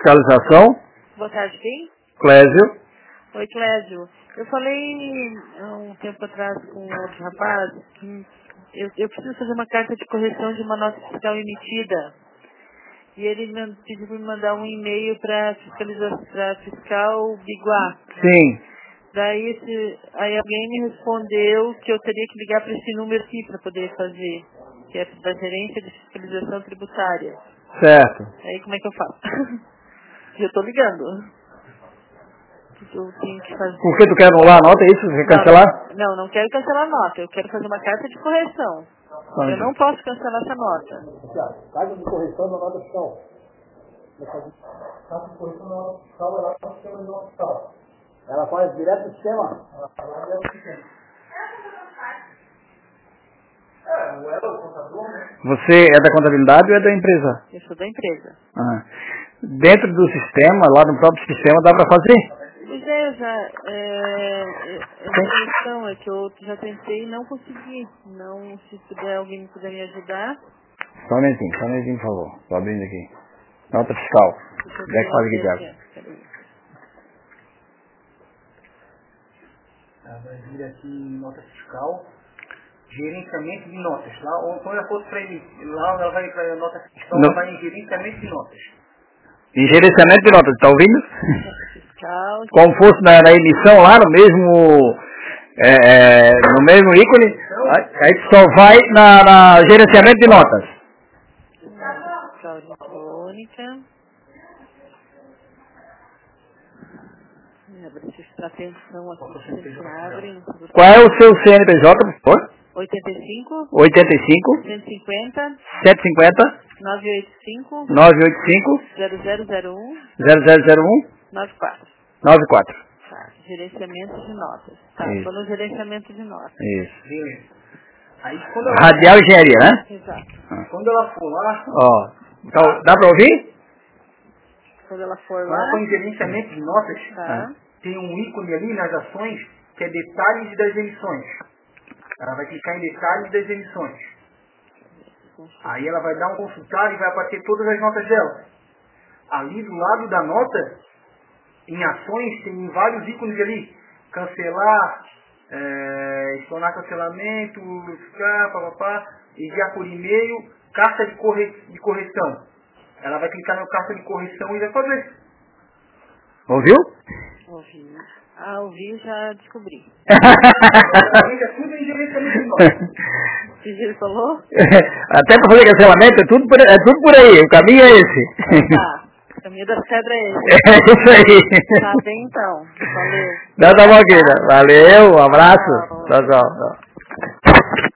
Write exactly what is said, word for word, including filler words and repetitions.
fiscalização. Boa tarde, quem? Clésio. Oi, Clésio. Eu falei há um tempo atrás com outro rapaz que eu, eu preciso fazer uma carta de correção de uma nota fiscal emitida. E ele me pediu para me mandar um e-mail para fiscalização fiscal Biguá. Sim. Daí esse, aí alguém me respondeu que eu teria que ligar para esse número aqui para poder fazer, que é da Gerência de Fiscalização Tributária. Certo. Aí como é que eu faço? E eu estou ligando. O que eu tenho que fazer? Por que tu quer anular a nota, é isso? Você quer cancelar? Não, não, não quero cancelar a nota. Eu quero fazer uma carta de correção. Onde? Eu não posso cancelar essa nota. Carta de correção da nota fiscal. Carta de correção da nota fiscal, ela faz o sistema de nota fiscal. Ela faz direto do sistema? Ela faz direto do sistema. É, o ela, o contador, né? Você é da contabilidade ou é da empresa? Eu sou da empresa. Ah. Dentro do sistema, lá no próprio sistema, dá para fazer? Pois é, já, é, é, a questão é que eu já tentei e não consegui. Não, se puder, alguém me puder me ajudar. Só um minutinho, só um minutinho, por favor. Estou abrindo aqui. Nota fiscal. Onde é que faz aqui, Tiago? Ela vai vir aqui em nota fiscal, gerenciamento de notas. Lá, ou quando ela for para ele, lá ela vai para a nota fiscal, Não. ela vai em gerenciamento de notas. Em gerenciamento de notas, está ouvindo? Fiscal. Como fosse na, na emissão lá, no mesmo, é, é, no mesmo ícone, aí, aí só vai na, na gerenciamento de notas. Fiscal eletrônica. Prestar atenção aqui, sempre abre. Qual é o seu C N P J, por favor? oitenta e cinco, oitenta e cinco, cento e cinquenta, setecentos e cinquenta, novecentos e oitenta e cinco, novecentos e oitenta e cinco, zero zero zero um, zero zero zero um, noventa e quatro. noventa e quatro. Tá, gerenciamento de notas. Tá, Isso. tô no gerenciamento de notas. Isso. Beleza. Aí quando ela, Radial Engenharia, né? Exato. quando ela for lá, Ó, então, dá para ouvir? Quando ela for quando ela lá, for em gerenciamento de notas, tá, tem um ícone ali nas ações que é detalhes das emissões. Ela vai clicar em detalhes das emissões. Aí ela vai dar um consultar e vai aparecer todas as notas dela. Ali do lado da nota, em ações, tem vários ícones ali. Cancelar, é, explanar cancelamento, ficar, papapá, enviar por e-mail, carta de, corre, de correção. Ela vai clicar na carta de correção e vai fazer. Ouviu? ouvi. Ah, ouvi, já descobri. É tudo em gerenciamento de notas. O que ele falou? Até para fazer cancelamento, é tudo, por, é tudo por aí, o caminho é esse. Tá, o caminho das pedras é esse. É isso aí. Tá bem então, valeu. Dá uma Valeu, um abraço. Tchau, tchau. tchau.